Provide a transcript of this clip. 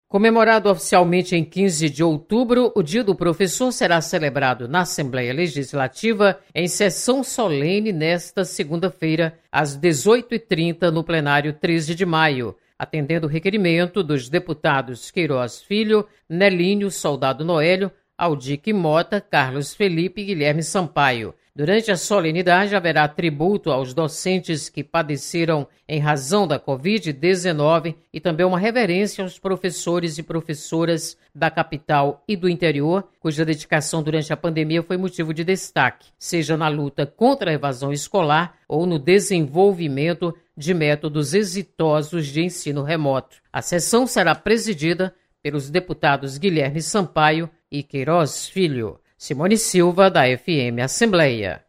Comemorado oficialmente em 15 de outubro, o Dia do Professor será celebrado na Assembleia Legislativa em sessão solene nesta segunda-feira, às 18h30, no plenário 13 de maio, atendendo o requerimento dos deputados Queiroz Filho, Nelinho, Soldado Noélio, Aldique Mota, Carlos Felipe e Guilherme Sampaio. Durante a solenidade, haverá tributo aos docentes que padeceram em razão da Covid-19 e também uma reverência aos professores e professoras da capital e do interior, cuja dedicação durante a pandemia foi motivo de destaque, seja na luta contra a evasão escolar ou no desenvolvimento de métodos exitosos de ensino remoto. A sessão será presidida pelos deputados Guilherme Sampaio e Queiroz Filho. Simone Silva, da FM Assembleia.